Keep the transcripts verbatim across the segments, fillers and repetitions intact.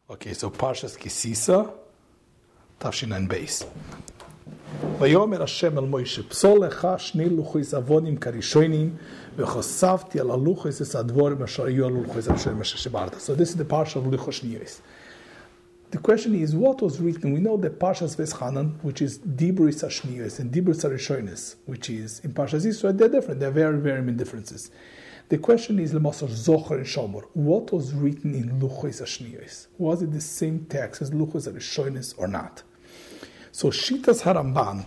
Okay, so Parshas Kisisa, Tafshinan Beis. ויאמר השם אל מוישה, פסול לך שני לוחויס אבונים כראשונים, וחשפתי על הלוחויס את הדבורים אשר היו על הלוחויס הראשונים אשר שברת. So this is the Parsha of Luchos Niyos. The question is, what was written? We know that Parshas Veschanan, which is Dibris Ashniyos, and Dibris Arishonis, which is in Parshas Yisro, they're different. They're very, very many differences. The question is, Lemosar Zocher and Shomer, what was written in Luchos Ashniyos? Was it the same text as Luchos Arishonis or not? So Shitas HaRamban,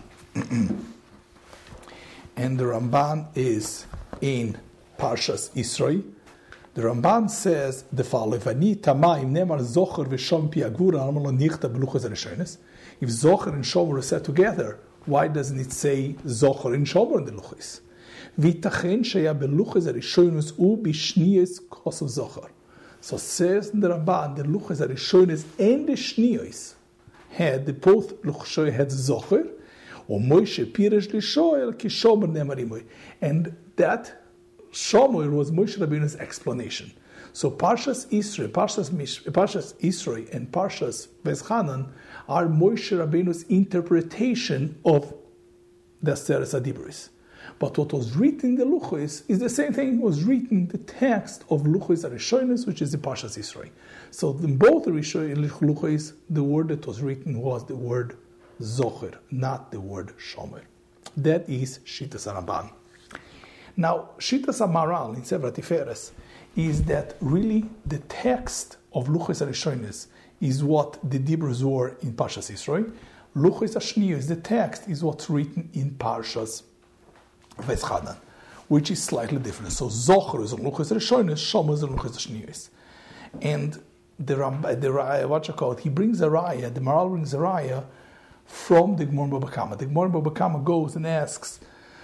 and the Ramban is in Parshas Yisro. The Ramban says the following: Vani Tamayim Nemar Zocher v'Shom Pi Agvura Amalo Nichta B'Luchos Arishonis. If Zocher and Shomer are said together, why doesn't it say Zocher and Shomer in the Luchos? V'Itachen Sheya B'Luchos Arishonis U B'Shniyos Kosov Zocher. So says the Ramban, the Luchos Arishonis and the Shniyos had the both Luchos had Zocher, or Moshe Piresh Lishoel Ki Shomer Nemar Imoy, and that Shomer was Moshe Rabbeinu's explanation. So Parshas Yisro, Parshas Mish, Parshas Yisro, and Parshas Veschanan are Moshe Rabbeinu's interpretation of the Aseret HaDibros. But what was written in the Luchos is the same thing was written in the text of Luchos Arishonis, which is the Parshas Yisro. So in both the Luchos, the word that was written was the word Zocher, not the word Shomer. That is Shitas HaRamban. Now, Shitas HaMaral in Sefer Tiferes is that really the text of Luchos Arishonis is what the Dibros were in Parshas Yisro. Luchos Ashniyos, the text, is what's written in Parshas Veschanan, which is slightly different. So Zocher is on Luchos Arishonis, Shomer is on Luchos Ashniyos. And the Rambam, the Raya, what you call it, he brings a Raya, the Maral brings a Raya from the Gemara Baba Kama. The Gemara Baba Kama goes and asks,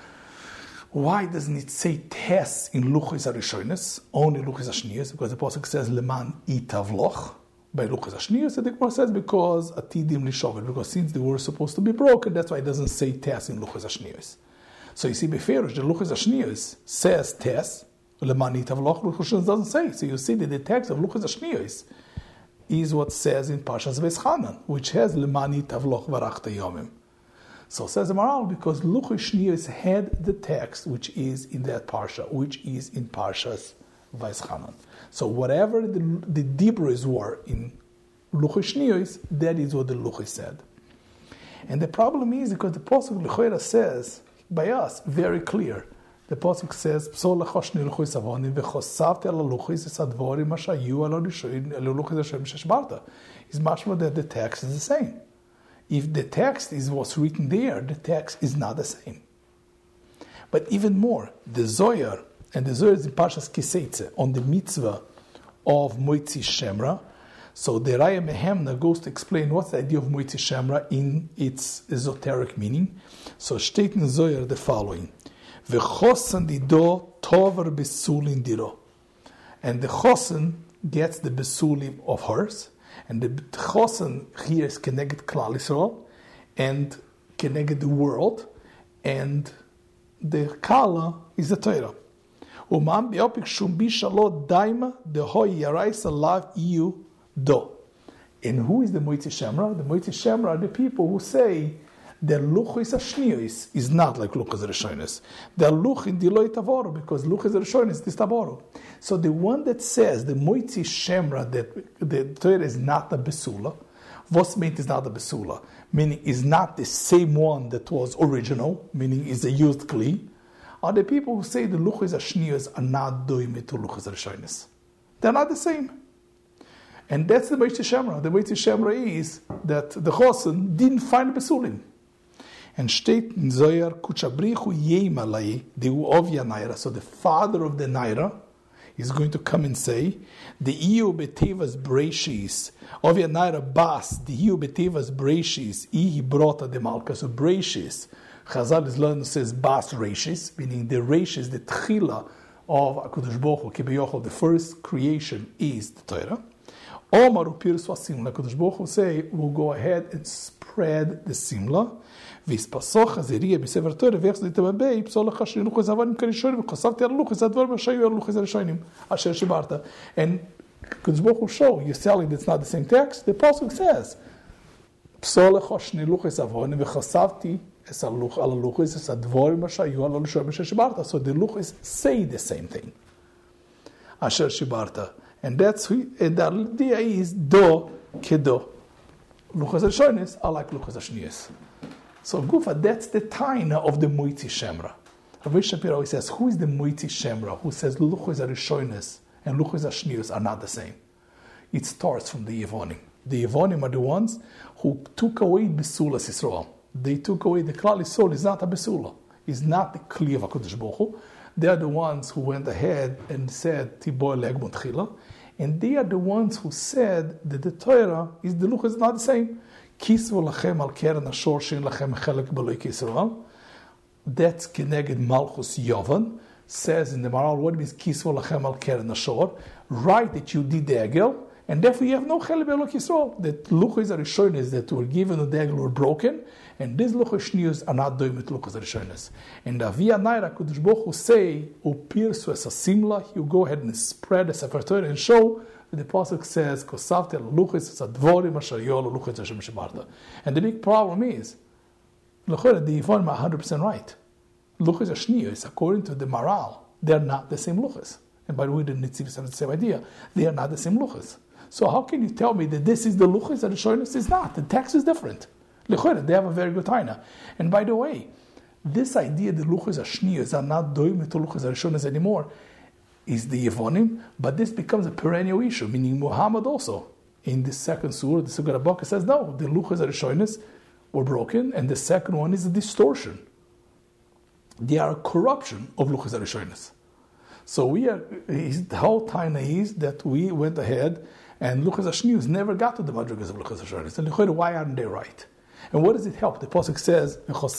why doesn't it say Tes in Luchos Arishonis, only Luchos Ashniyos? Because the Pasuk says Leman Itavloch by Luchos Ashniyos, and the Gemara says because Atidim Lishover, because since the word is supposed to be broken, that's why it doesn't say Tes in Luchos Ashniyos. So you see, Beferish, the Luchos Ashniyos says Tes, Leman Itavloch, Luchos Ashniyos doesn't say. So you see that the text of Luchos Ashniyos is what says in Parshas Veschanan, which has Leman Itavloch Varachta Yomim. So says the Maral, because Luchos Ashniyos had the text which is in that Parsha, which is in Parshas Veschanan. So whatever the, the Dibros were in Luchos Ashniyos, that is what the Luchos said. And the problem is because the Pasuk L'choira says, by us, very clear, the Pasuk says, Psol lechoshni Luchos avonim v'chosavti ala Luchos es advorim ashayu ala Luchos Hashem sheshbarta. It's much more that the text is the same. If the text is what's written there, the text is not the same. But even more, the Zohar, and the Zohar is in Parshas Kiseitze, on the mitzvah of Moitzi Shemra. So the Raya Mehemna goes to explain what's the idea of Moitzi Shemra in its esoteric meaning. So steht in Zohar the following: V'chosan dido tover besulin diro. And the chosan gets the besulim of hers. And the chosan here is connected Klal Yisrael and connected the world, and the kala is the Torah. Umam biopik shum bishalo daima the hoy yarais alav iu do. And who is the Moitzi Shemra? The Moitzi Shemra are the people who say that Luchos Ashniyos is not like Luchos Arishonis. They're Luchin Diloi Tavoru, because Luchos Arishonis is Tavoru. So the one that says, the Moitzi Shemra, that the Torah is not a Besula, what's meant is not a Besula, meaning is not the same one that was original, meaning is a used Kli, are the people who say the Luchos Ashniyos are not doing it to Luchos Arishonis. They're not the same. And that's the Moitzi Shemra. The Moitzi Shemra is that the Chosen didn't find Besulim. And steht in Zohar, Kuchabrichu Yemalai, the Ovia Naira. So the father of the Naira is going to come and say, the Iu Betevas Breishis, Ovia Naira Bas, the Iu Betevas Breishis, Ihi Brota de Malka. So Breishis, Chazal is learned, says Bas Reishis, meaning the Reishis, the Tchila of HaKadosh Baruch Hu, Kibeyochel, the first creation is the Torah. Omar Upir Swasim, HaKadosh Baruch Hu say, we'll go ahead and spread the Simla. ויספסוך הזיריה בספר תורה ויחס לתמבי פסול לך שני לוחס אבנים כראשונים וחשפתי על לוחס הדבר שהיו על לוחס הראשונים אשר שברת. And Because Baruch Hu show you're selling that's not the same text. The pasuk says, "Psol lechoshni luchos avon v'chasavti es aluch al luchos es advorim ashayu al luchos shibarta." So the luchos say the same thing. Asher shibarta, and that's who, and the idea is do kedo. Luchos rishonis are like luchos shniyos. So Gufa, that's the taina of the Moitzi Shemra. Rabbi Shapiro always says, who is the Moitzi Shemra who says luchos rishonis and luchos shniyos are not the same? It starts from the Yevonim. The Yevonim are the ones who took away Besulas Yisrael. They took away the Klal Yisrael. Is not a Besula. It's not the Kli of HaKadosh Baruch Hu. They are the ones who went ahead and said Tibor Legmut Chila. And they are the ones who said that the Torah is the luchos not the same. Kisvu lachem al keren ashor shein lachem chelek b'loy Yisrael. That's Keneged Malchus Yovan. Says in the Maral, what means Kisvu lachem al keren ashor? Right that you did the egel, and therefore you have no chelek b'loy Yisrael. That luchos arishonis that were given to the egel were broken, and these luchos shniyos are not doing with luchos arishonis. And the Avia Naira Kudosh Baruch Hu say, upirsu es asimla, you go ahead and spread the Sefer Torah and show. The pasuk says, "Kosavte luchos advorim asher yolu luchos Hashem shebarta." And the big problem is, the Yevonim are one hundred percent right. Luchos shniyos, according to the Maral, they are not the same luchos. And by the way, the Nitziv have the same idea. They are not the same luchos. So how can you tell me that this is the luchos and the shoyness is not? The text is different. They have a very good taina. And by the way, this idea that luchos shniyos are not doing to luchos shoyness anymore is the Yevonim, but this becomes a perennial issue, meaning Muhammad also. In the second surah, the Sukkot HaBakah says, no, the luchos arishonis were broken, and the second one is a distortion. They are a corruption of luchos arishonis. So we are, his, the whole time is that we went ahead, and luchos ashniyos never got to the madrigas of luchos arishonis. And why aren't they right? And what does it help? The pasuk says,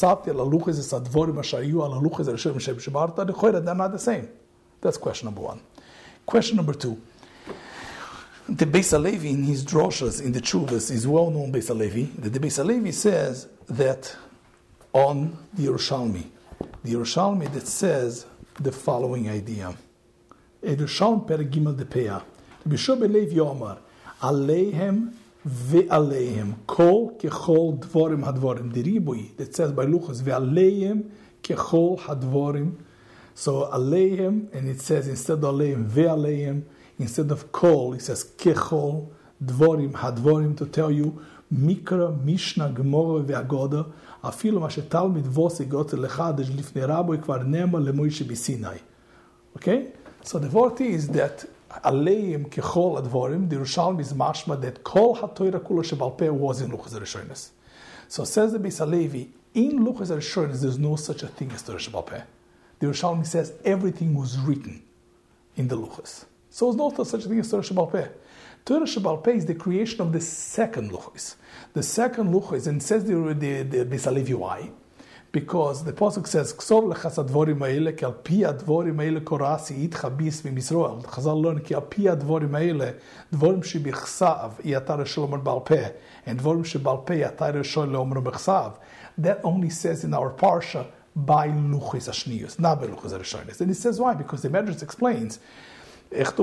they're not the same. That's question number one. Question number two. The Beis Halevi in his droshas, in the Chuvas, is well-known Beis Halevi. The Beis Halevi says that on the Yerushalmi, the Yerushalmi that says the following idea. Yerushalmi per Gimel de Peah. B'Shua Belev Yomar, Aleihem ve'aleihem, kol kechol dvorim hadvorim. The Ribui that says by Luchos, ve'aleihem kechol hadvorim. So aleihem, and it says instead of aleihem, ve'aleihem, instead of kol, it says kechol, dvorim, hadvorim, to tell you, mikra, mishnah, gemora, ve'agoda, afilu ma shetalmid vos igot lechadesh lifnei rabbi kvar nema lemoishe b'sinai. Okay? So the word is that aleihem kechol advorim, the Yerushalmi is mashma that kol ha'toira kula shebal peh was in Luchos Rishonis. So says the Beis Halevi, in Luchos Rishonis there's no such a thing as Torah shebal peh. The Yerushalmi says everything was written in the Luchos. So there's no such a thing as Torah Shebal Peh. Torah Shebal Peh is the creation of the second Luchos. The second Luchos, and it says the, the, the Beis Halevi why? Because the pasuk says, "Ksor lechas advorim haele ki al pi advorim haele korasi itcha bis v'misroel." Chazal learn ki al pi advorim haele dvorim shebichsav yatar sholom bal peh and dvorim shebal peh yatar sholom bechsav. That only says in our parsha by luchos ashniyos, not by luchos arishonis. And it says why? Because the Medrash explains that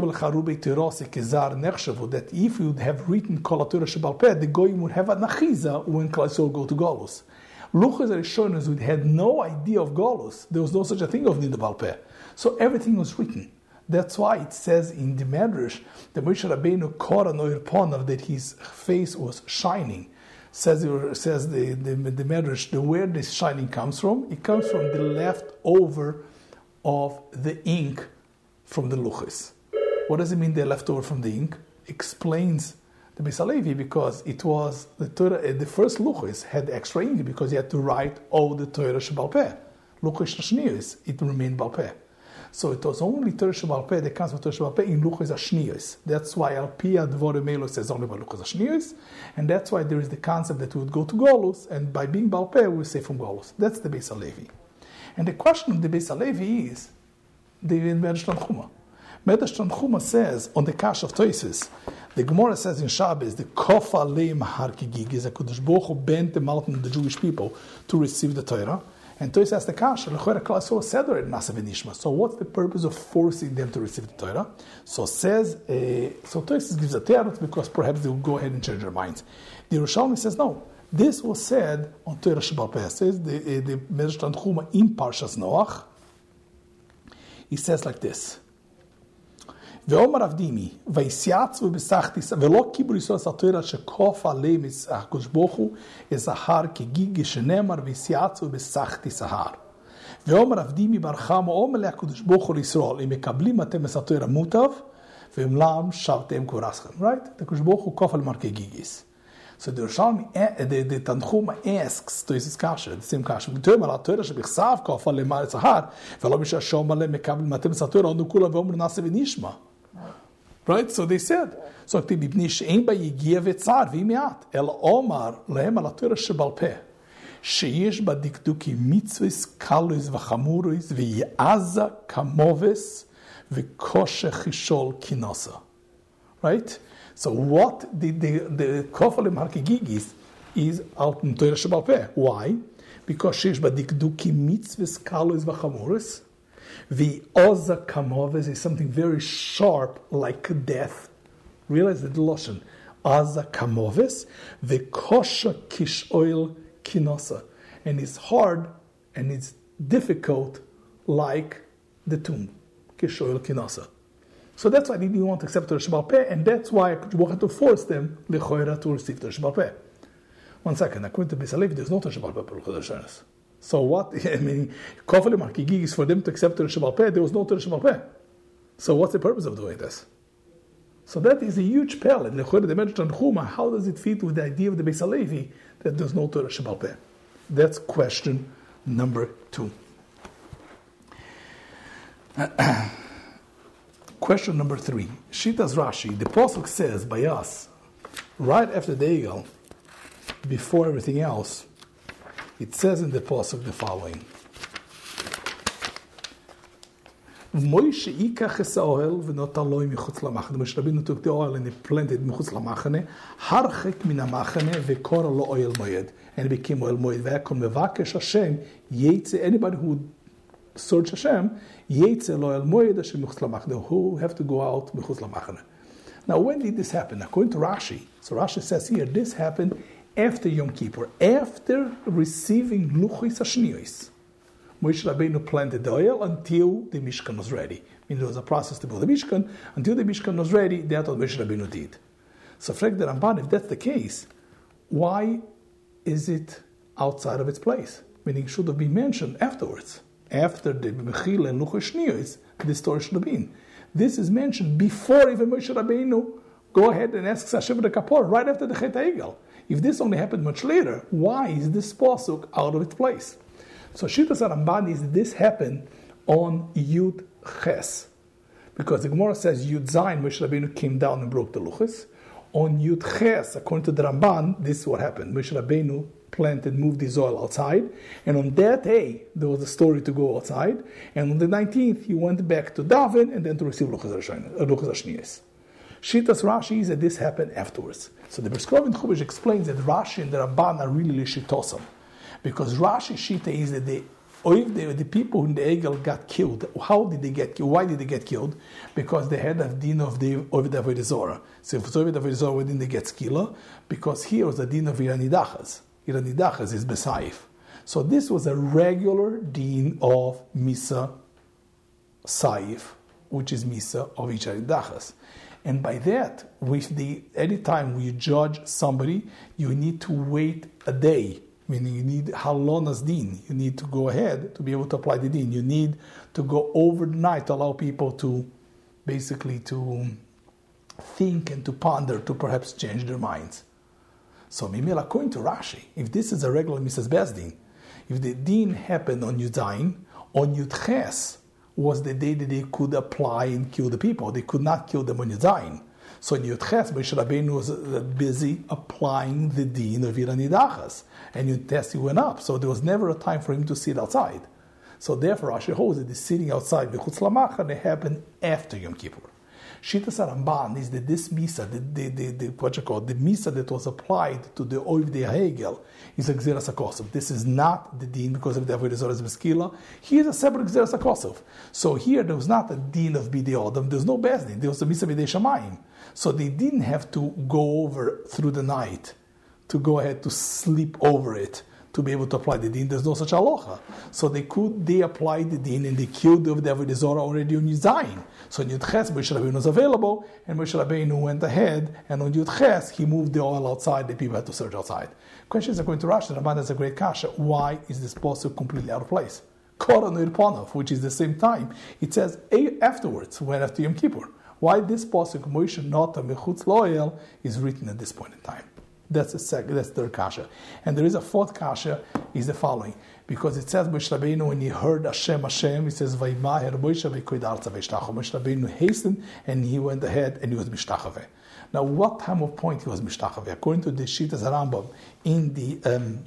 if you would have written Kol HaTorah Shebal Peh, the goyim would have a nachiza when Klal Yisrael go to Golus. Luchos arishonis would had no idea of Golus. There was no such a thing of Nida Bal Peh. So everything was written. That's why it says in the Medrash that Moshe Rabbeinu Kora Noir Ponav, that his face was shining. Says says the, the, the Medrash, the where this shining comes from, it comes from the leftover of the ink from the luchos. What does it mean the leftover from the ink? Explains the Beis Halevi because it was the Torah, the first luchos had extra ink because you had to write all the Torah Shebal Peh. Luchos Ashniyos, it remained Bal Peh. So it was only Torah Shebal Peh that comes from Torah Shebal Peh in Luchos Ashniyos. That's why Al Pi Advorim Elo says only by Luchos Ashniyos, and that's why there is the concept that we would go to Golus, and by being Bal Peh we say from Golus. That's the Beis Halevi. And the question of the Beis Halevi is the Medrash Tanchuma. Medrash Tanchuma says on the Kash of Toises, the Gemara says in Shabbos, the Kofa Leim Har Kigig is a Kodesh Baruch Hu bent the mountain of the Jewish people to receive the Torah. And Toys asked the kasha, so so what's the purpose of forcing them to receive the Torah? So says, uh, so Toys gives a tearot because perhaps they will go ahead and change their minds. The Yerushalmi says, no, this was said on Torah Shebal Peh. Says the, uh, the Medrash Tanchuma in Parshas Noach. He says like this, ואומר אבדימי, ויסיעצו בסחתיס, ולא קיבלו ישראל סתירה שכוף עליהם הקדוש ברוך הוא הזהר כגיגי שנאמר ויסיעצו בסחתי סהר. ואומר אבדימי ברחם, אומר לקדוש ברוך הוא לישראל, אם מקבלים אתם סתירה מוטב, ואם לאם שבתם קורסכם. Right? the הקדוש ברוך הוא כוף על מרקי גיגיס. So the Yerushalmi, the, the Tanchuma asks to his kasha, the same kasha. We tell about Torah shebechsav kaf ale mar tzahar, v'lo misha shom ale mekabel matem satorah onu kula v'omer nase v'nishma. Right? So they said, so k'ti b'bni she'en ba yigia v'tzar v'imiat, el omar lehem ala Torah shebal peh, sheyesh ba dikduki mitzvahs kaluis v'chamuruis v'yaza kamoves v'koshe chishol kinosa. Right? So what the the the kofalim harkegigis is out in Torah Shebal Peh. Why? Because she's badikduki mitzvahs kalos v'chamoros. The oza kamoves is something very sharp, like death. Realize the lashon oza kamoves. The kosha kishoil kinosa, and it's hard and it's difficult, like the tomb kishoil kinosa. So that's why they didn't want to accept the Shebal Peh, and that's why we had to force them lechoira to receive the Shebal Peh. One second, according to Beis Halevi, there's no Shebal Peh. So what? I mean, Kofalim Arkigigis for them to accept the Shebal Peh, there was no Shebal Peh. So what's the purpose of doing this? So that is a huge pellet. Lechoira the mentioned Chuma. How does it fit with the idea of the Beis Halevi that there's no Shebal Peh? That's question number two. Question number three. Shitas Rashi. The Pasuk says by us, right after the Egel, before everything else, it says in the Pasuk the following. Moshe ikach es ha'ohel v'nota lo michutz lamachane. Moshe Rabbeinu took the oil and he planted michutz lamachane. Harchek min hamachane v'kora lo oil moed. And it became oil moed. V'yakon mevakesh Hashem yetze. Anybody who would search Hashem, yetze lo oil moed Hashem michutz lamachane. Who have to go out michutz lamachane. Now, when did this happen? According to Rashi, so Rashi says here, this happened after Yom Kippur, after receiving luchos hashniyos. Moshe Rabbeinu planted the oil until the Mishkan was ready. I mean, there was a process to build the Mishkan. Until the Mishkan was ready, that's what Moshe Rabbeinu did. So, frag the Ramban, if that's the case, why is it outside of its place? Meaning, it should have been mentioned afterwards. After the Mechila and luchos hashniyos, this story should have been. This is mentioned before even Moshe Rabbeinu go ahead and ask Hashem the Kapor, right after the Chet HaEgel. If this only happened much later, why is this pasuk out of its place? So Shitas Ramban is this happened on Yud Ches, because the Gemara says Yud Zayin Moshe Rabbeinu came down and broke the luchos. On Yud Ches, according to the Ramban, this is what happened. Moshe Rabbeinu planted, moved his oil outside, and on that day there was a story to go outside. And on the nineteenth, he went back to daven and then to receive luchos hashniyos. Shitas Rashi is that this happened afterwards. So the Briskov in Chumash explains that Rashi and the Ramban are really Lishitosam. Because Rashi Shita is that the, the, the people in the Egel got killed. How did they get killed? Why did they get killed? Because they had a din of the Ovid Avodah Zorah. So if it's Ovid Avodah Zorah, why didn't they get skila? Because here was the din of Iranidachas. Iranidachas is Besaif. So this was a regular din of Misa Saif, which is Misa of Iranidachas. And by that, with the anytime we judge somebody, you need to wait a day. Meaning you need halonas din. You need to go ahead to be able to apply the din. You need to go overnight to allow people to basically to think and to ponder, to perhaps change their minds. So Mimel, according to Rashi, if this is a regular Misas Bezdin, if the din happened on Yud Zayin, on Yud Ches was the day that they could apply and kill the people. They could not kill them on Yud Zayin. So in Yud Ches, Moshe Rabbeinu was busy applying the din of Iranidachas. And Yud Tes he went up. So there was never a time for him to sit outside. So therefore, Rashi holds that the sitting outside, B'chutz Lamachane, happened after Yom Kippur. Shitas Ramban is that this Misa, the, the, the, the, what you call the Misa that was applied to the Oivdei Hegel is a Gzeras HaKosov. This is not the Din because of the Avodah Zarah Beskila. Here is a separate Gzeras HaKosov. So here there was not a Din of Bidei Adam, there was no Bezdin, there was a Misa Bidei Shamayim. So they didn't have to go over through the night, to go ahead to sleep over it, to be able to apply the din. There's no such halacha. So they could, they applied the din and they killed the Avodah Zarah already on Yud Zayin. So on Yud Ches, Moshe Rabbeinu was available, and Moshe Rabbeinu went ahead, and on Yud Ches, he moved the oil outside, the people had to search outside. Questions are going to Rashi, the Ramban has a great kasha. Why is this posuk completely out of place? Koran Irpanov, which is the same time, it says afterwards, when after Yom Kippur. Why this posuk, Moshe Nota Mechutz Loel, is written at this point in time? That's the second, that's the third kasha. And there is a fourth kasha, is the following. Because it says, Moshe Rabbeinu, when he heard Hashem, Hashem, he says, Vaymaher Moshe v'koid arza v'yishtachu. Moshe Rabbeinu hastened, and he went ahead, and he was mishtachave. Now, what time of point he was mishtachave? According to the Shitas Rambam, in the um,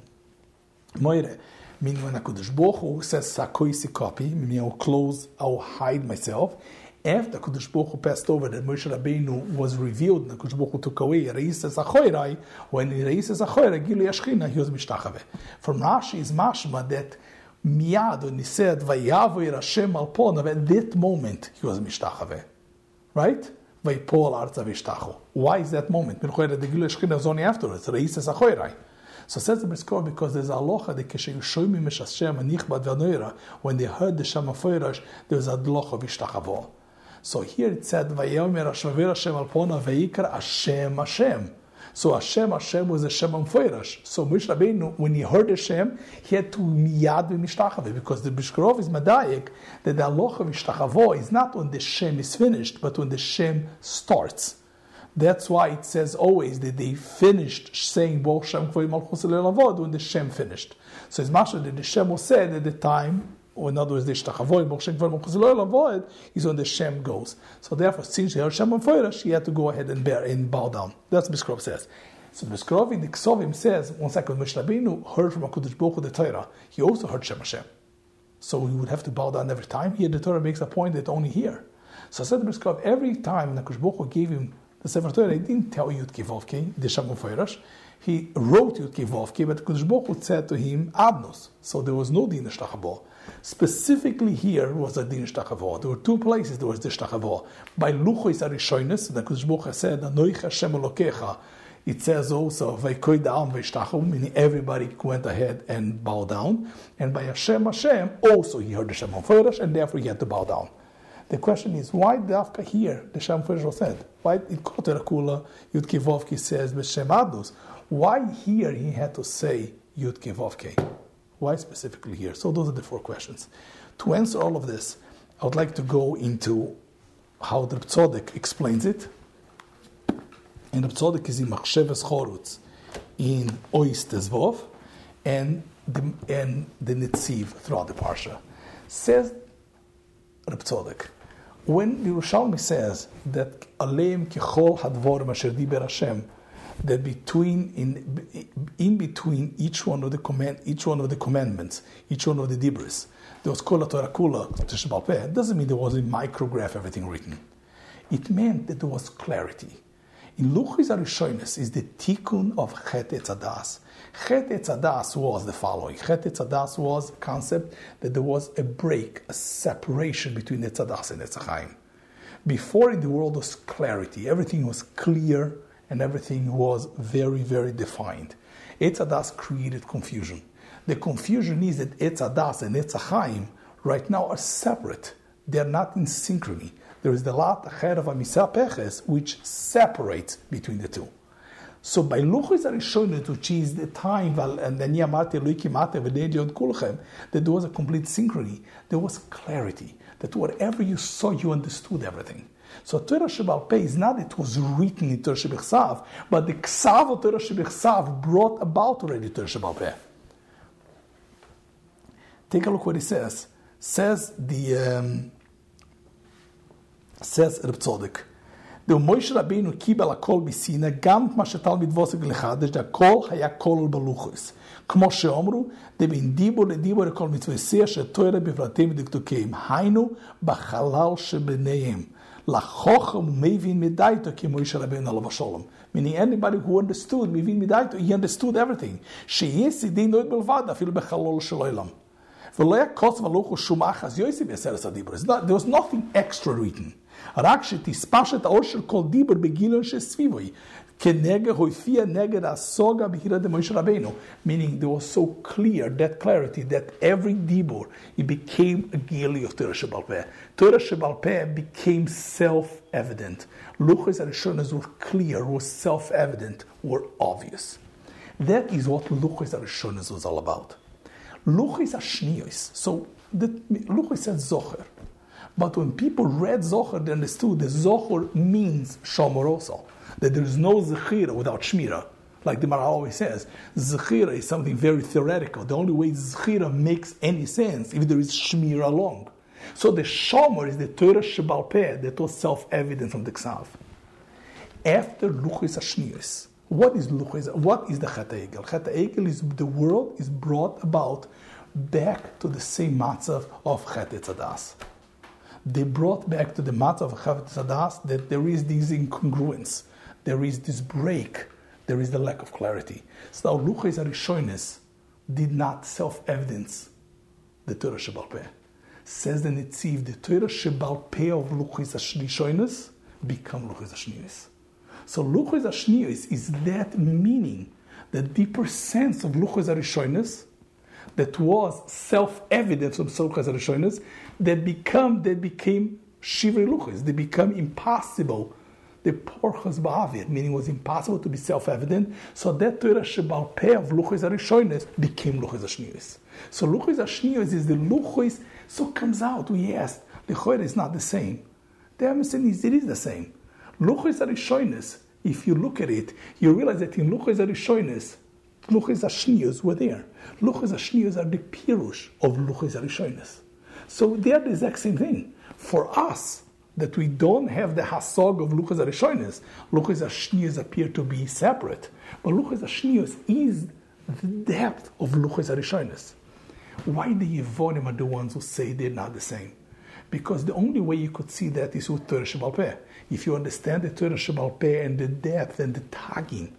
Moire, meaning when HaKadosh Baruch Hu says, Sakoisi copy, meaning I'll close, I'll hide myself. After HaKadosh Baruch Hu passed over, that Moshe Rabbeinu was revealed, and HaKadosh Baruch Hu took away Reises Achoirai, when Reises Achoirai, Gilu Yashchina, he was mishtachave. From Rashi is mashma that miyad, when he said, Vayavoy Hashem al ponav, at that moment he was mishtachave. Right? Vaypol arza v'yishtachu. Why is that moment? The Gilu Yashchina was only afterwards, Reises Achoirai. So says the Briskor, because there's a halacha that keshe Yushoymi Mesh Hashem Anichbad V'Anoira, when they heard the Shema Foirash, there was a halacha v'yishtachavo. So here it said, Vayomer Hashavir Hashem Alpona Vayikra Hashem Hashem. So Hashem Hashem was Hashem Amfoirash. So Moshe Rabbeinu, when he heard Hashem, he had to miyad v'mishtachave, because the Bishkarov is madayik that the halacha v'mishtachavo is not when the Shem is finished, but when the Shem starts. That's why it says always that they finished saying Bo Shem Kvoi Malchus Le'Lavod when the Shem finished. So it's mashal that the Shem was said at the time, or in other words, the Shtachavoy, Bo Shem Kvoi Malchus Le'Lavod is when the Shem goes. So therefore, since she heard Shem and Foira, she had to go ahead and bear and bow down. That's what Biskrov says. So Biskrov in the Ksovim says, one second, Moshe Rabbeinu heard from HaKadosh Baruch Hu the Torah. He also heard Shem Hashem. So he would have to bow down every time. Here the Torah makes a point that only here. So I said to Biskrov, every time HaKadosh Baruch Hu gave him the Sefer Torah, he didn't tell Yud Kivovke, the Shem Foirash. He wrote Yud Kivovke, but Kodesh Baruch Hu said to him, Adnos. So there was no Din Shtachavo. Specifically here was a Din Shtachavo. There were two places there was the Shtachavo. By Luchois Arishonis, the Kodesh Baruch Hu said, Anoich Hashem Elokecha. It says also, Vaykoi Da'am V'yishtachu, meaning everybody went ahead and bowed down. And by Hashem Hashem, also he heard the Shem Foirash, and therefore he had to bow down. The question is, why Dafka here the Shem Foirash was said? Why in Koter Kula Yud Kivovke says B'Shem Adnos? Why here he had to say Yud Kivovke? Why specifically here? So those are the four questions. To answer all of this, I would like to go into how the Reb Tzodek explains it. And Reb Tzodek is in Machsheves Chorutz in Ois Tezvov and the, and the Netziv throughout the Parsha. Says Reb Tzodek, when Yerushalmi says that Aleim Kichol Hadvorim Asher Diber Hashem, that between in in between each one of the command each one of the commandments, each one of the dibros, there was Kol Torah Kula Teshbal Peh. It doesn't mean there was a micrograph everything written. It meant that there was clarity. In Luchis Arishonis is the tikkun of Chet Etz Adas. Chet Etz Adas was the following. Chet Etz Adas was a concept that there was a break, a separation between Etz Adas and Etz Chaim. Before in the world was clarity, everything was clear and everything was very, very defined. Etz Adas created confusion. The confusion is that Etz Adas and Etz Chaim right now are separate. They are not in synchrony. There is the Lat Acher of Amisa Peches, which separates between the two. So by Luchos Arishonos, which is the time, and then Yamate Luiki Mate V'Nedion Kulchem, that there was a complete synchrony. There was clarity. That whatever you saw, you understood everything. So Torah Shebal Peh is not it was written in Torah Shebechsav, but the Ksav of Torah Shebechsav brought about already Torah Shebal Peh. Take a look what it says. Says the um, says Reb Tzodek. The Moshe Rabbeinu kibel hakol b'sina gam k'ma shetalmid vosek lechadesh hakol haya kol baluchos. כמו שאומרו, דבין דיבור לדיבור לכל מצווי שיח שתורה בפרטים ודקדוקים, היינו בחלל שביניהם. Lachochem mevin midaito ki Moshe Rabbeinu alav hashalom. Meaning anybody who understood mevin midaito, he understood everything. Sheyesi dei noid belvad afilu bechalol shel olam. V'lo yakos v'lo chushum achas yosef yaseres adibros. There was nothing extra written. Rak shetispashet aor shel kol dibur begilon shesvivoi. Meaning there was so clear, that clarity, that every dibur, it became a gili of Torah Shebal Peh. Torah Shebal Peh became self-evident. Luchos HaRishonos were clear, were self-evident, were obvious. That is what Luchos HaRishonos was all about. Luchos HaShniyos, so the Luchos said Zocher. But when people read Zocher, they understood that Zocher means Shomer also. That there is no Zechira without Shmira. Like the Maharal always says, Zechira is something very theoretical. The only way Zechira makes any sense if there is Shmira along. So the Shomer is the Torah Shebal Peh that was self-evident from the Ksav. After Luchos HaShniyos, what is Luchos? What is the Chet HaEgel? Chet HaEgel is the world is brought about back to the same matzav of Chet Etzadas. They brought back to the matzav of Chet Etzadas that there is this incongruence. There is this break. There is the lack of clarity. So now Luchos HaRishonos did not self-evidence the Torah Shebal Peh. Says the Netziv, the Torah Shebal Peh of Luchos HaRishonos become Luchos HaShniyos. So Luchos HaShniyos is that meaning, the deeper sense of Luchos HaRishonos that was self-evident from Luchos HaRishonos that become that became Shivrei Luchos. They become impossible. The porchos ba'avir, meaning it was impossible to be self-evident. So that Torah Shebal Peh of Luchos HaRishonos became Luchos HaShniyos. So Luchos HaShniyos is the Luchos. So comes out, we asked, the Choyre is not the same. The answer is it is the same. Luchos HaRishonos, if you look at it, you realize that in Luchos HaRishonos, Luchos HaShniyos were there. Luchos HaShniyos are the pirush of Luchos HaRishonos. So they are the exact same thing. For us, that we don't have the hasog of Luchos HaRishonos, Luchos HaShniyos appear to be separate. But Luchos HaShniyos is the depth of Luchos HaRishonos. Why the Yevonim are the ones who say they're not the same? Because the only way you could see that is with Torah Shebal Peh. If you understand the Torah Shebal Peh and the depth and the tagging,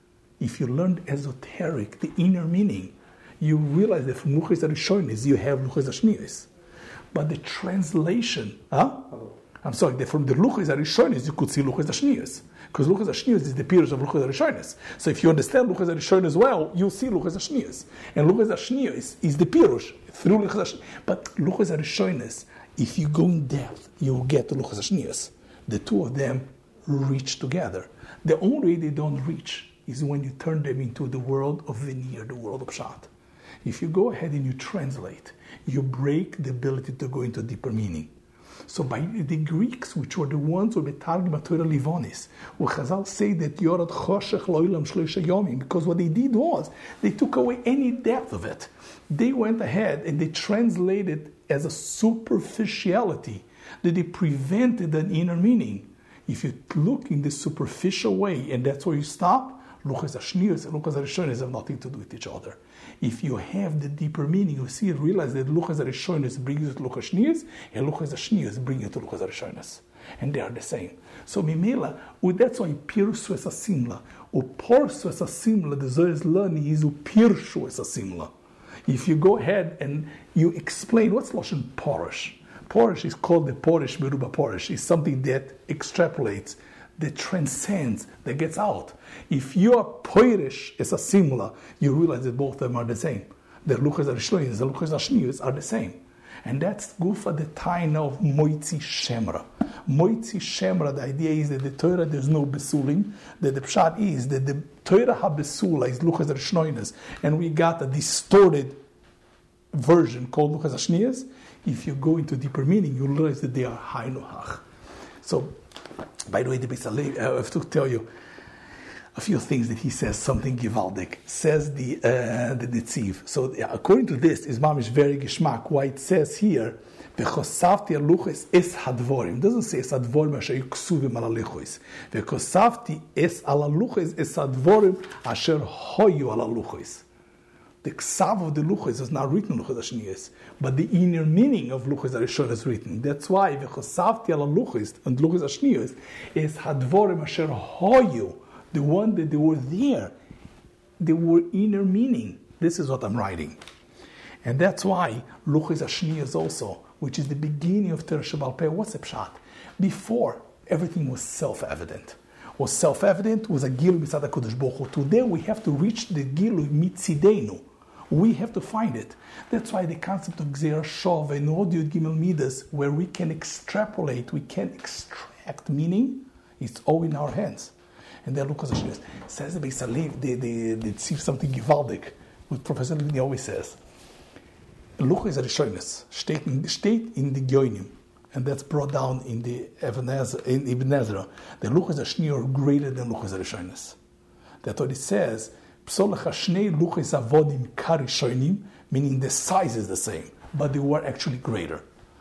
if you learn esoteric, the inner meaning, you realize that from Luchos HaRishonos you have Luchos HaShniyos. But the translation, huh? I'm sorry, that from the Luchos HaRishonos you could see Luchos HaShniyos. Because Luchos HaShniyos is the pirush of Luchos HaRishonos. So if you understand Luchos HaRishonos well, you'll see Luchos HaShniyos. And Luchos HaShniyos is the pirush through Luchos HaShniyos. But Luchos HaRishonos, if you go in depth, you will get to Luchos HaShniyos. The two of them reach together. The only way they don't reach is when you turn them into the world of veneer, the world of Pshat. If you go ahead and you translate, you break the ability to go into deeper meaning. So by the Greeks, which were the ones who were Targum Torah Livonis, where Chazal say that Yorad Choshech Lo'ilam Shloisha Yomim, because what they did was, they took away any depth of it. They went ahead and they translated as a superficiality, that they prevented an inner meaning. If you look in the superficial way, and that's where you stop, Luchos HaShniyos and Luchos HaRishonos have nothing to do with each other. If you have the deeper meaning, you see, realize that Luchos HaRishonos bring you to Luchos HaShniyos, and Luchos HaShniyos bring you to Luchos HaRishonos. And they are the same. So, Mimela, that's why Pirshu is a simla. O Porsu is a simla, the Zohar is learning is O Pirshu is a simla. If you go ahead and you explain, what's Lashon Porish? Porish is called the Porish Meruba Porish. It's something that extrapolates, that transcends, that gets out. If you are Porish as a simla, you realize that both of them are the same. The Luchos HaRishonos and the Luchos HaShniyos are the same. And that's Gufa the Taina of Moitzi Shemra. Moitzi Shemra, the idea is that the Torah, there's no Besulim. That the Pshat is that the Torah HaBesula is Luchos HaRishonos, and we got a distorted version called Luchos HaShniyos. If you go into deeper meaning, you realize that they are Hainohach. So, by the way, the Beis, I have to tell you a few things that he says, something givaldik. Says the uh, the Netziv. So according to this, is mamish very geschmack. Why it says here, v'chosavti aluches es hadvorim. It doesn't say es hadvorim asher yuksuvim ala luches. V'chosavti es ala luches es hadvorim asher hoyu ala luches. The ksav of the luchos is not written in luchos hashniyos, but the inner meaning of luchos harishon is written. That's why v'chosavti ala luchos and luchos hashniyos is hadvorim asher hoyu, the one that they were there. They were inner meaning. This is what I'm writing. And that's why luchos hashniyos also, which is the beginning of Torah Sheba'al Peh. What's the pshat? Before, everything was self-evident. Was self-evident, was a gilu mitzad HaKadosh Baruch Hu. Today we have to reach the gilu mitzidenu. We have to find it. That's why the concept of Gzeira Shov and Odiot Gimel Midas, where we can extrapolate, we can extract meaning, it's all in our hands. And then Lukas Hashem says the Beis Halev, they, they, they see something gewaldig, what Professor Lini always says. Luchos Harishonos steht in, steht in the Goyim, and that's brought down in the Ibn Ezra, in Ibn Ezra. The Luchos Hashniyos are greater than Luchos Harishonos. That's what it says. Psolach Hashnei Luchos Avodim Karishonim, meaning the size is the same, but they were actually greater.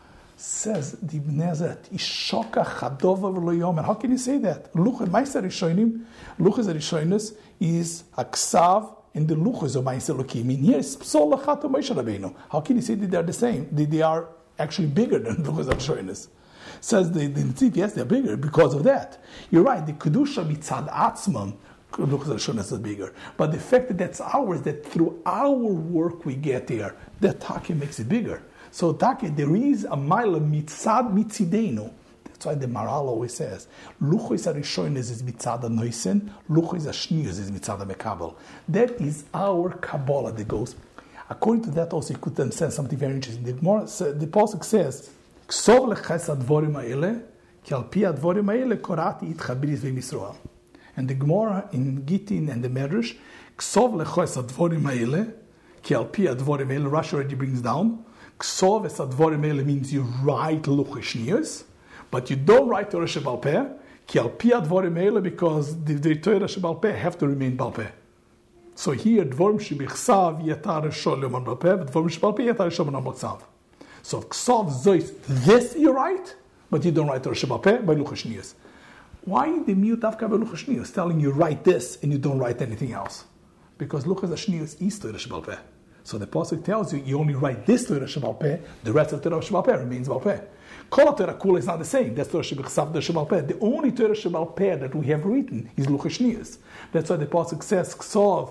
Says the Ibn Ezra, Ishoka Chadova V'lo Yomer. How can you say that? Luchos Ma'aser Harishonim, Luchos Harishonos is Aksav, and the luchos of Ma'aser Elokim. In here, it's Psol Lachat of Moshe Rabbeinu. How can you say that they are the same? That they are actually bigger than the luchos of Shoynes? Says the the Netziv, yes, they are bigger because of that. You're right. The kedusha mitzad atzmam, luchos of Shoynes is bigger. But the fact that that's ours, that through our work we get there, that Taki makes it bigger. So Taki, there is a mile mitzad mitzidenu. That's why the Maral always says, Luchos Harishonos is mitzad hanoisen, Luchos hashniyos is mitzad mekabel. That is our Kabbalah that goes. According to that, also you could then say something very interesting. The, the Pasuk says, Ksov leches advorim ha'ele, ki al pi advorim ha'ele korati itcha b'ris v'misroel. And the Gemara in Gittin and the Medrash, Ksov leches advorim ha'ele, ki al pi advorim ha'ele, Rashi already brings down, Ksov es advorim ha'ele means you write Luchos hashniyos, but you don't write Torah Sheba'al Peh, ki al pi advorim ha'ele, because the, the Torah Sheba'al Peh have to remain Ba'al Peh. So here, dvorim shebichsav yetar sholem on Ba'al Peh, dvorim sheba'al Peh yetar sholem on Ba'al. So ksav zois, this you write, but you don't write Torah Sheba'al Peh by Luchos hashniyos. Why the miut avka by Luchos hashniyos, telling you write this and you don't write anything else? Because Luchos hashniyos is Torah Sheba'al Peh. So the pasuk tells you you only write this Torah Sheba'al Peh, the rest of Torah Sheba'al Peh remains Ba'al Peh. Kol Torah Kula is not the same. That's Torah Shebichsav, Torah Sheba'al Peh. The only Torah Sheba'al Peh that we have written is Luchos hashniyos. That's why the pasuk says ksav,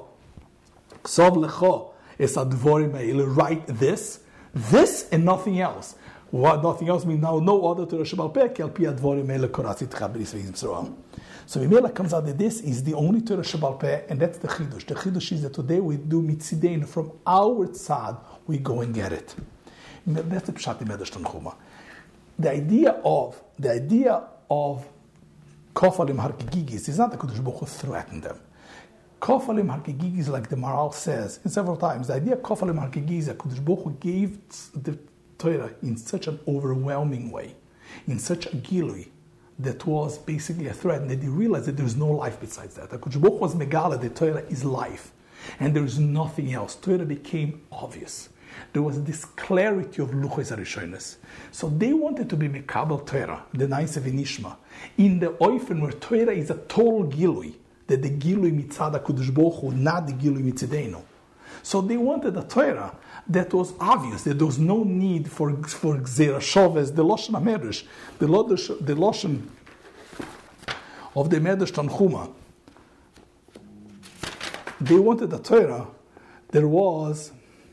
ksav lecho es advorim ha'ele. Write this, this and nothing else. What nothing else means now? No other Torah Sheba'al Peh ki al pi advorim ha'ele koratzit chabris v'yisrael. So Mimela comes out that this is the only Torah Sheba'al Peh, and that's the chidush. The chidush is that today we do mitzidein from our tzad, we go and get it. That's the pshat in Medrash Tanchuma. The idea of the idea of kofalim harkigigis is not that Kadosh Baruch Hu threatened them. Kofalim harkigigis, like the Maral says in several times, the idea of kofalim harkigigis that Kadosh Baruch Hu gave the Torah in such an overwhelming way, in such a gilui, that was basically a threat, and that they realized that there is no life besides that. HaKadosh Baruch Hu was megala, the Torah is life, and there is nothing else. Torah became obvious. There was this clarity of Luchos Harishonos. So they wanted to be Mekabel Torah, the Naisa V'Nishma, in the Oifen where Torah is a total Gilui, that the Gilui mitzad HaKadosh Baruch Hu, not the Gilui mitzidenu. So they wanted a Torah that was obvious, that there was no need for for Gzeira Shov, as the Lashon HaMedrash, the Lashon, the Lashon of the Medrash Tanchuma. They wanted a Torah there was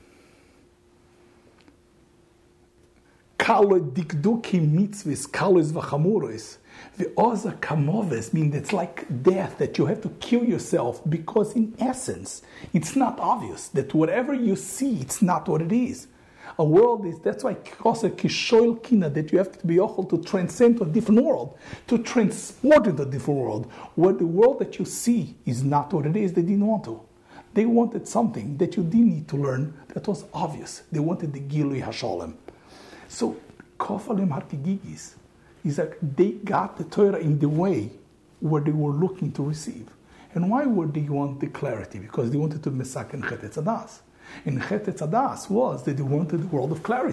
Kalo dikduki mitzvahs, kalos v'chamuros, ve'oza kamoves, mean that's like death, that you have to kill yourself, because in essence, it's not obvious, that whatever you see, it's not what it is. A world is, that's why kosa kishoil kina, that you have to be able to transcend to a different world, to transport into a different world, where the world that you see is not what it is. They didn't want to. They wanted something that you didn't need to learn, that was obvious. They wanted the Gilui HaSholem. So, Kofalim Harkigigis is like they got the Torah in the way where they were looking to receive. And why would they want the clarity? Because they wanted to mesak in Chet Etzadas. And Chet Etzadas was that they wanted the world of clarity.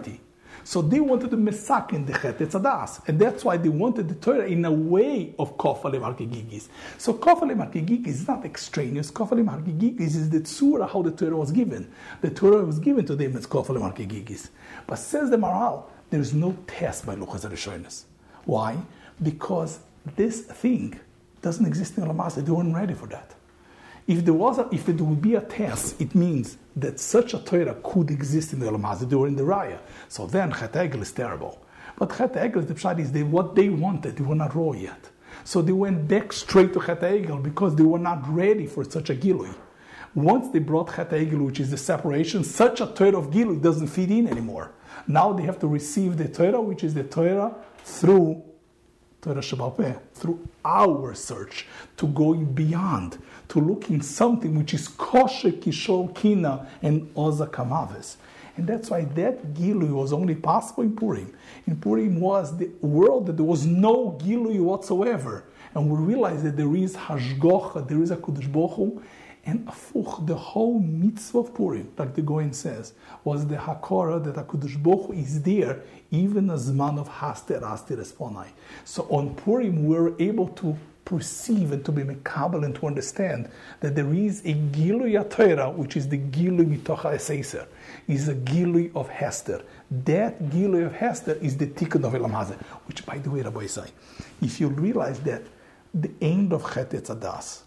So they wanted to mesakin the Chet Etzadas, and that's why they wanted the Torah in a way of Kofalim Harkegigis. So Kofalim Harkegigis is not extraneous. Kofalim Harkegigis is the tzura how the Torah was given. The Torah was given to them as Kofalim Harkegigis. But says the Maharal, there is no test by Luchas HaRishonos. Why? Because this thing doesn't exist in Olam. They weren't ready for that. If there was, a, if there would be a test, it means that such a Torah could exist in the Olam Hazeh. They were in the Raya. So then Chet Egel is terrible. But Chet Egel, the pshat is they, what they wanted, they were not raw yet. So they went back straight to Chet Egel because they were not ready for such a Gilui. Once they brought Chet Egel, which is the separation, such a Torah of Gilui doesn't fit in anymore. Now they have to receive the Torah, which is the Torah through Torah Shebal Peh, through our search, to going beyond, to looking something which is kosher, kishol, kina, and oza kamaves. And that's why that Gilui was only possible in Purim. In Purim was the world that there was no Gilui whatsoever. And we realize that there is Hashgocha, there is a Kodesh Baruch Hu, and afuch, the whole mitzvah of Purim, like the Goyen says, was the Hakora that HaKadosh Baruch Hu is there, even as man of Haster, Aster, Esponai. So on Purim, we're able to perceive and to be mekabel and to understand that there is a Gilui Torah, which is the Gilui Mitoch HaEseiser, is a Gilui of Hester. That Gilui of Hester is the Tikkun of Olam Hazeh, which, by the way, Rabbi Isai, if you realize that the end of Chet Etzadas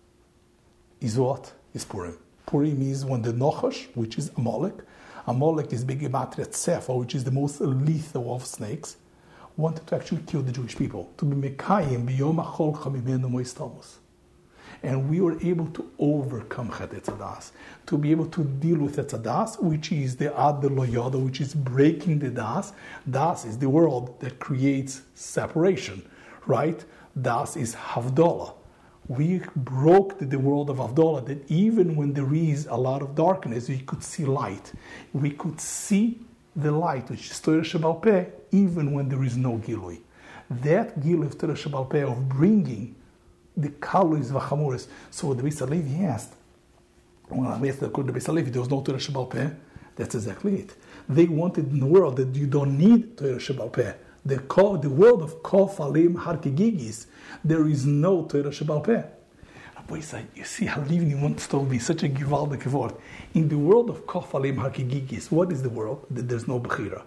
is what? Is Purim. Purim is when the Nochash, which is Amalek, Amalek is Begematria Tsefa, which is the most lethal of snakes, wanted to actually kill the Jewish people, to be Mekayim b'yom hachol chamimenu moistalmus. And we were able to overcome Chet Etzadas, to be able to deal with Etzadas, which is the Ad Lo Yoda, which is breaking the Das. Das is the world that creates separation, right? Das is Havdalah. We broke the, the world of Havdalah, that even when there is a lot of darkness, we could see light. We could see the light, which is Torah Shebal Peh, even when there is no Gilui. That Gilui of Torah Shebal Peh, of bringing the Kaluis Vachamuris. So the Beis HaLevi asked, when I asked the Beis HaLevi, there was no Torah Shebal Peh. That's exactly it. They wanted in the world that you don't need Torah Shebal Peh. The, the world of Kof Alim Harkegigis, there is no Torah Shebal Peh. You see how Livni once told me such a givaldik word. In the world of Kof Alim Harkegigis, what is the world? That there's no Bechira.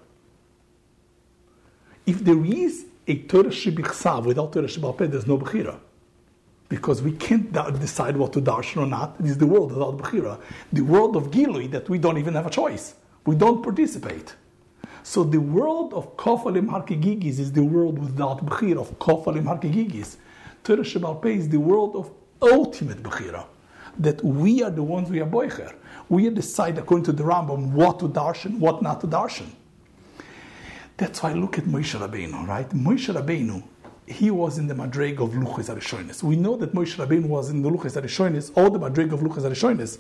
If there is a Torah Shebichsav without Torah Shebal Peh, there's no Bechira. Because we can't decide what to darshan or not. It is the world without Bechira. The world of Gilui that we don't even have a choice. We don't participate. So the world of Kof Alim Harkegigis is the world without Bechira, of Kof Alim Harkegigis. Torah Shebal Peh is the world of ultimate Bechira. That we are the ones we are boicher. We decide according to the Rambam what to darshan, what not to darshan. That's why I look at Moshe Rabbeinu, right? Moshe Rabbeinu, he was in the Madreg of Luchos HaRishonos. We know that Moshe Rabbeinu was in the Luchos HaRishonos, or the Madreg of Luchos HaRishonos.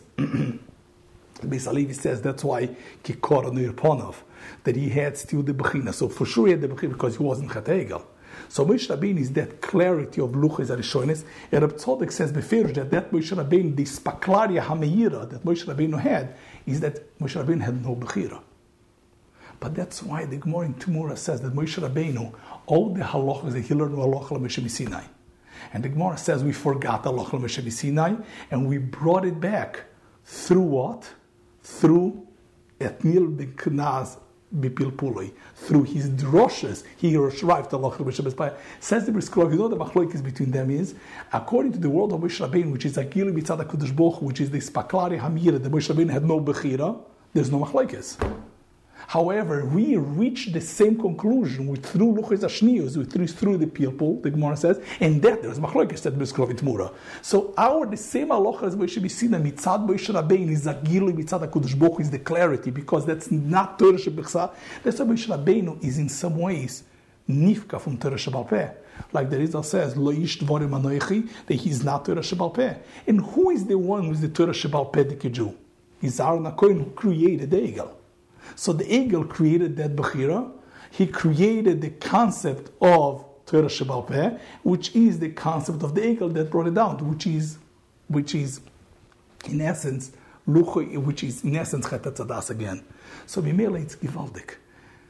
Beis HaLevi says that's why Kikor Nirponov, that he had still the Bechina. So for sure he had the Bechina because he wasn't Chet Egel. So Moshe Rabbeinu is that clarity of Luchos HaRishonos. And Reb Tzodek says Beferish that that Moshe Rabbeinu, the Spaklaria HaMeira that Moshe Rabbeinu had, is that Moshe Rabbeinu had no Bechira. But that's why the Gemara in Tumura says that Moshe Rabbeinu, all the halachas that he learned were halacha l'Moshe Sinai. And the Gemara says we forgot halacha l'Moshe Sinai and we brought it back through what? Through Etnil B'Knaz B'Pilpuloi. Through his droshes, he arrived to halacha l'Moshe Sinai. Says the Bris Krog, you know the machloikis between them is, according to the world of Moshe Rabbeinu, which is a Gili B'Tzad HaKadosh Baruch Hu, which is the Spaklari Hamira, that Moshe Rabbeinu had no Bechira, there's no machloikis. However, we reach the same conclusion with through Luchos HaShniyos, with through, through the people, the Gemara says, and that there is machlokes that B'Skrov in Tmura. So our, the same halacha as Moshe B'Sina, mitzad Moshe Rabbeinu is a gilui, mitzad HaKadosh Baruch Hu is the clarity, because that's not Torah Shebichsa. That's why Moshe Rabbeinu is in some ways nifka from Torah Shebal Peh. Like the Rizal says, Lo ish dvorim anoichi, that he's not Torah Shebal Peh. And who is the one who is the Torah Shebal Peh, the Jew? Is Aaron HaKohen, who created the Egel. So the Egel created that Bechira. He created the concept of Torah Shebal Peh, which is the concept of the Egel that brought it down, which is, which is in essence, Luchoi, which is in essence Chet Etzadas again. So Bimele, it's Givaldik.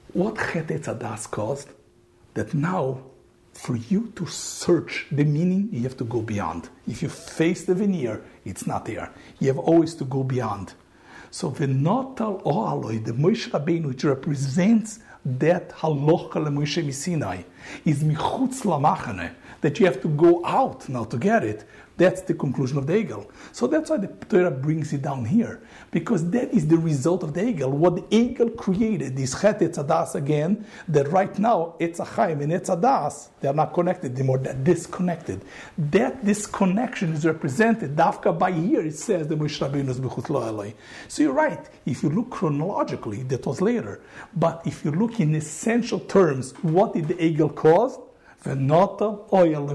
What Chet Etzadas caused? That now, for you to search the meaning, you have to go beyond. If you face the veneer, it's not there. You have always to go beyond. So v'notal o'aloi, the Moshe Rabbeinu, which represents that halacha leMoshe Misinai, is michutz lamachane, that you have to go out now to get it. That's the conclusion of the Egel. So that's why the Torah brings it down here, because that is the result of the Egel. What the Egel created is Chet Etzadas again, that right now Etz Chaim and Etzadas, they are not connected anymore, they're disconnected. That disconnection is represented, Dafka by here it says the Moshe Rabbeinu is b'chutz lo'eloi. So you're right, if you look chronologically, that was later. But if you look in essential terms, what did the Egel cause? Anybody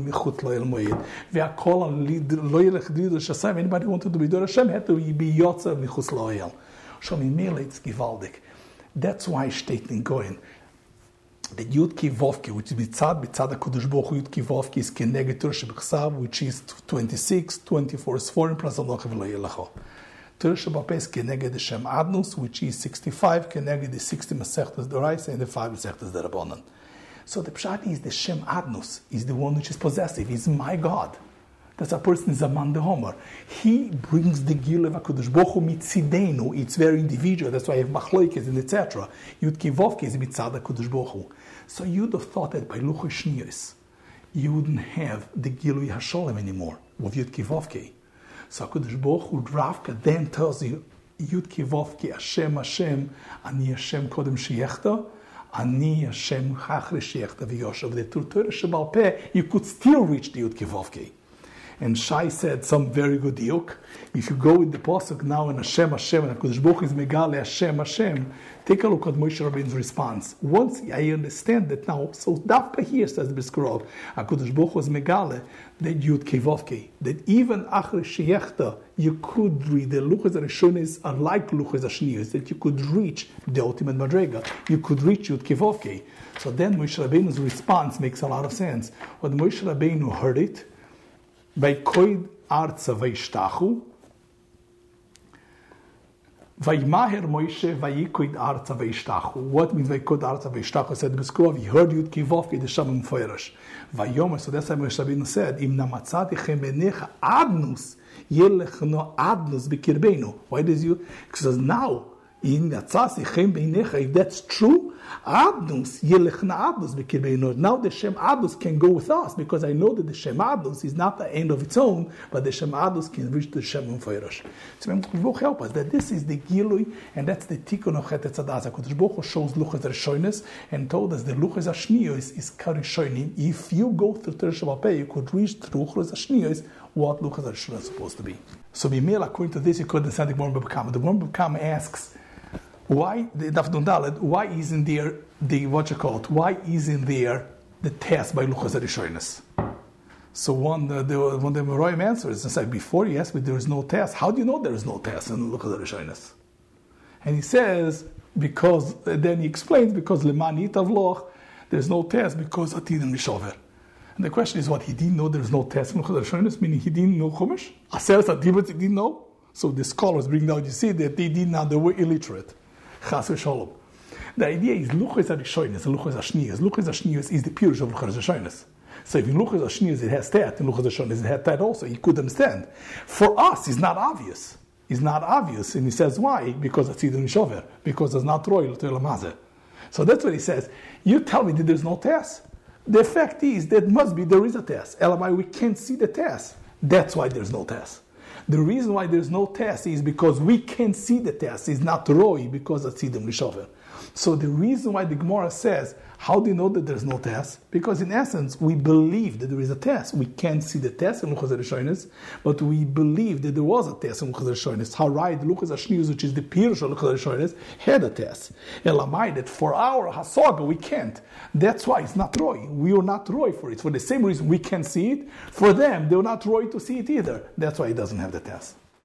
wanted to be Dor Hashem had to be Yotzer Michutz Lo'el. Shomimele, it's givaldik. That's why steht in Goyen. The Yud Ki Vovki, which is Bitzad, Bitzad HaKadosh Baruch Hu, Yud Ki Vovki is Keneged Torah Shebechsav, which is twenty-six, twenty-four is four, plus Anoch V'lo Yelecho. Torah Shebapeh is Keneged Hashem Adnus, which is sixty-five, Keneged the sixty Masechtas Doraisa, and the five Masechtas Derabanan. So the pshat is the Shem Adnus, is the one which is possessive, is my God. That's a person is a man the Homer. He brings the Gil of HaKadosh Baruch Hu mitzidenu, it's very individual, that's why I have machloikes and et cetera. Yud Ki Vovki is mitzad HaKadosh Baruch Hu. So you'd have thought that by Luchos Shniyos, you wouldn't have the Gilui HaSholem anymore, with Yud Ki Vovki. So HaKadosh Baruch Hu Ravka then tells you, Yud Ki Vovki, Hashem, Hashem, Ani Hashem Kodem Sheyechta, Ani Hashem Chachre Sheyechta V'Yoshav. The Torah Shebal Peh, you could still reach the Yud Ki Vovki. And Shai said some very good diuk. If you go with the pasuk now in Hashem, Hashem, and HaKadosh Baruch Hu is Megale Hashem, Hashem, take a look at Moshe Rabbeinu's response. Once I understand that now, so Dafka here says the B'skrov, HaKadosh Baruch Hu is Megale, that Yud Ki Vovki, that even Achre Sheyechta, you could read the Luchos HaRishonis are like Luchos HaShniyos, that you could reach the ultimate Madrega, you could reach Yud Ki Vovki. So then Moshe Rabbeinu's response makes a lot of sense. When Moshe Rabbeinu heard it, by koid arza vayishtachu, vaymaher Moshe vayikoid arza vayishtachu. What means vaykoid arza vayishtachu? Said B'skrov, he heard Yud Ki Vovki the Shamim Feirash. Vayomer, so that's why Moshe Rabbeinu said, Im namatzati chem benecha adnus yelech no adnus b'kirbeinu. Why does you? Because now in natzasi chem beinecha, if that's true, Adnus, Yelechna Adnus B'kirbeinu. Now the Shem Adnus can go with us, because I know that the Shem Adnus is not the end of its own, but the Shem Adnus can reach the Shem Feirash. So Baruch help us that this is the Gilui, and that's the Tikkun of Chet Etzadas. HaKadosh Baruch Hu shows Luchos HaRishonos and told us the Luchos HaShniyos is Karishonim. If you go through Torah Shebal Peh, you could reach through Luchos HaShniyos what Luchos HaRishonos is supposed to be. So Bimel, according to this, you could understand the Gemara B'Kama. The Gemara B'Kama asks, why the Daf Daled? Why isn't there the what you call it? Why isn't there the test by Luchos HaRishonos? So one the, the one the Meroim answers and said before he asked me there is no test. How do you know there is no test in Luchos HaRishonos? And he says because then he explains because Leman Yitavloch there's no test because Atidim Nishover. And the question is what he didn't know there is no test in Luchos HaRishonos, meaning he didn't know Chumash. Aseres Adibot he didn't know. So the scholars bring down you see that they didn't know they were illiterate. Chas v'sholom. The idea is Luchos HaRishonos and Luchos HaShniyos. Luchos HaShniyos is the purge of Luchos HaRishonos. So if in Luchos HaShniyos it has that, in Luchos HaRishonos it has that also, you could understand. For us, it's not obvious. It's not obvious. And he says why? Because it's Tzidon Shover. Because it's not royal to Elamazeh. So that's what he says. You tell me that there's no test. The fact is that must be there is a test. Elamai, we can't see the test. That's why there's no test. The reason why there's no test is because we can't see the test. It's not Roy because it's Tzidon Rishover. So the reason why the Gemara says, how do you know that there's no test? Because in essence, we believe that there is a test. We can't see the test in Luchos HaRishonos, but we believe that there was a test in Luchos HaRishonos. How right, Luchos HaShniyos, which is the Pirush of Luchos HaRishonos, had a test. Elamai, that for our Hasaga, we can't. That's why it's not Roy. We are not Roy for it. For the same reason we can't see it, for them, they're not Roy to see it either. That's why it doesn't have the test.